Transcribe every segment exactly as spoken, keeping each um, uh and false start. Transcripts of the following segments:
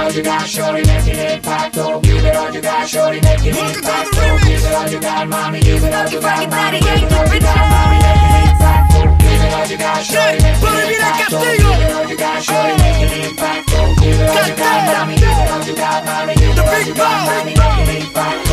all you got, shorty, make an impact. Oh, give it all you got, shorty, make an impact. Oh, give it all you got, mommy, give it all you got, mommy, give it all you got, mommy, make an impact. Oh, give it all you got, shorty, make an impact. Oh, give it all you got, shorty, make an impact. Oh, give it all you got, mommy, give it all you got, mommy, give it all you got, mommy, make an impact.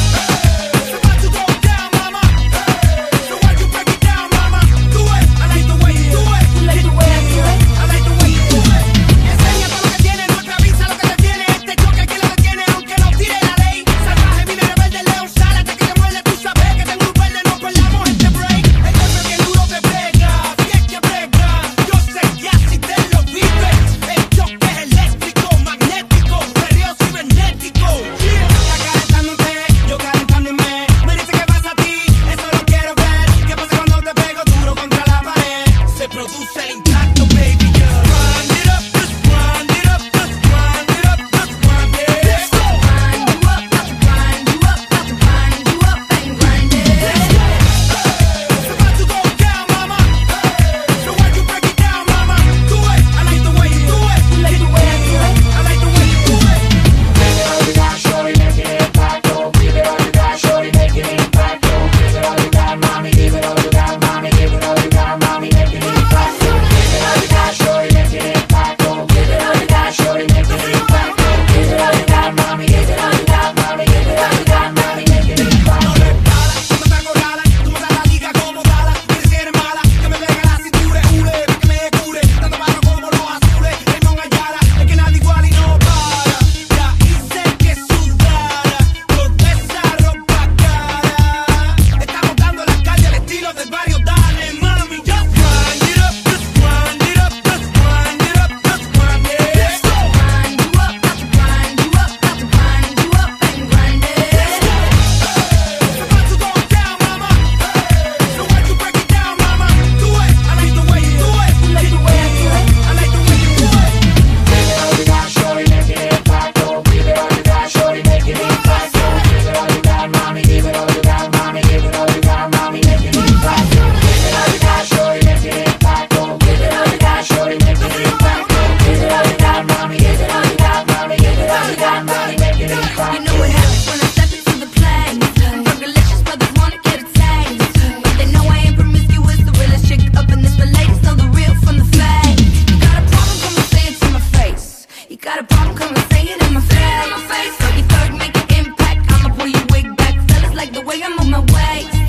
Got a problem, come and say it in my face. thirty-third, make an impact. I'ma pull your wig back. Fellas like the way I move my waist.